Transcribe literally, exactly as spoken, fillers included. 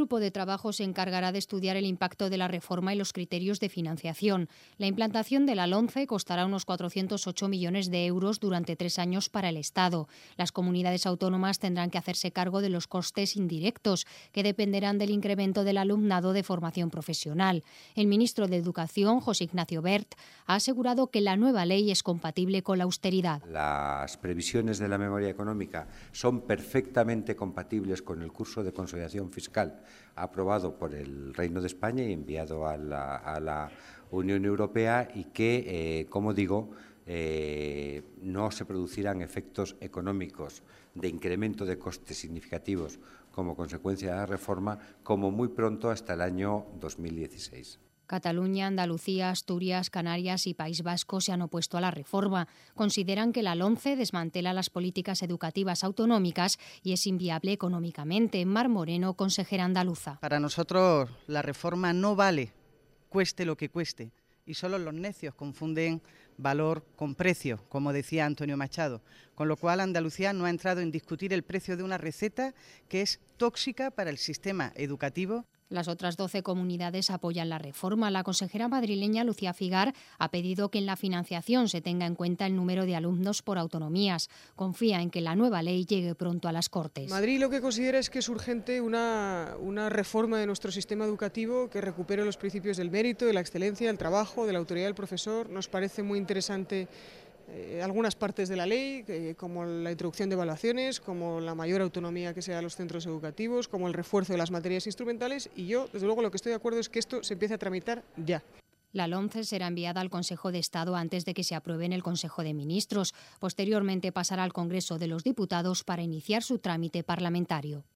grupo de trabajo se encargará de estudiar el impacto de la reforma y los criterios de financiación. La implantación de la LOMCE costará unos cuatrocientos ocho millones de euros durante tres años para el Estado. Las comunidades autónomas tendrán que hacerse cargo de los costes indirectos, que dependerán del incremento del alumnado de formación profesional. El ministro de Educación, José Ignacio Wert, ha asegurado que la nueva ley es compatible con la austeridad. Las previsiones de la memoria económica son perfectamente compatibles con el curso de consolidación fiscal aprobado por el Reino de España y enviado a la, a la Unión Europea y que, eh, como digo, eh, no se producirán efectos económicos de incremento de costes significativos como consecuencia de la reforma, como muy pronto hasta el año dos mil dieciséis. Cataluña, Andalucía, Asturias, Canarias y País Vasco se han opuesto a la reforma. Consideran que la LOMCE desmantela las políticas educativas autonómicas y es inviable económicamente. Mar Moreno, consejera andaluza. Para nosotros la reforma no vale, cueste lo que cueste. Y solo los necios confunden valor con precio, como decía Antonio Machado. Con lo cual Andalucía no ha entrado en discutir el precio de una receta que es tóxica para el sistema educativo. Las otras doce comunidades apoyan la reforma. La consejera madrileña Lucía Figar ha pedido que en la financiación se tenga en cuenta el número de alumnos por autonomías. Confía en que la nueva ley llegue pronto a las Cortes. Madrid lo que considera es que es urgente una, una reforma de nuestro sistema educativo que recupere los principios del mérito, de la excelencia, del trabajo, de la autoridad del profesor. Nos parece muy interesante Eh, algunas partes de la ley, eh, como la introducción de evaluaciones, como la mayor autonomía que se da a los centros educativos, como el refuerzo de las materias instrumentales, y yo, desde luego, lo que estoy de acuerdo es que esto se empiece a tramitar ya. La LOMCE será enviada al Consejo de Estado antes de que se apruebe en el Consejo de Ministros. Posteriormente pasará al Congreso de los Diputados para iniciar su trámite parlamentario.